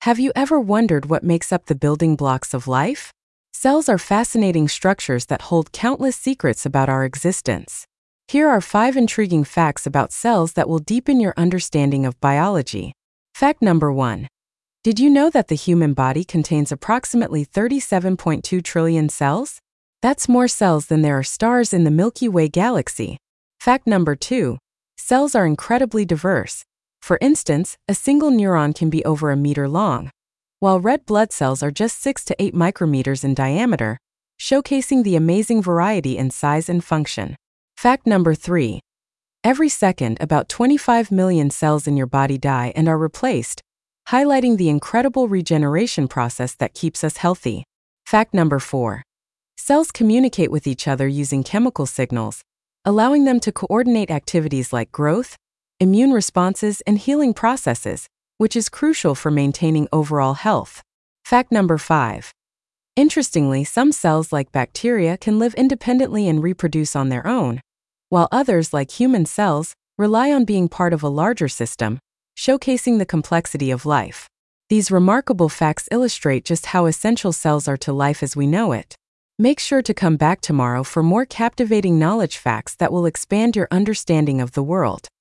Have you ever wondered what makes up the building blocks of life? Cells are fascinating structures that hold countless secrets about our existence. Here are 5 intriguing facts about cells that will deepen your understanding of biology. Fact number 1. Did you know that the human body contains approximately 37.2 trillion cells? That's more cells than there are stars in the Milky Way galaxy. Fact number 2. Cells are incredibly diverse. For instance, a single neuron can be over a meter long, while red blood cells are just 6 to 8 micrometers in diameter, showcasing the amazing variety in size and function. Fact number 3. Every second, about 25 million cells in your body die and are replaced, highlighting the incredible regeneration process that keeps us healthy. Fact number 4. Cells communicate with each other using chemical signals, allowing them to coordinate activities like growth, immune responses, and healing processes, which is crucial for maintaining overall health. Fact number 5. Interestingly, some cells like bacteria can live independently and reproduce on their own, while others, like human cells, rely on being part of a larger system, showcasing the complexity of life. These remarkable facts illustrate just how essential cells are to life as we know it. Make sure to come back tomorrow for more captivating knowledge facts that will expand your understanding of the world.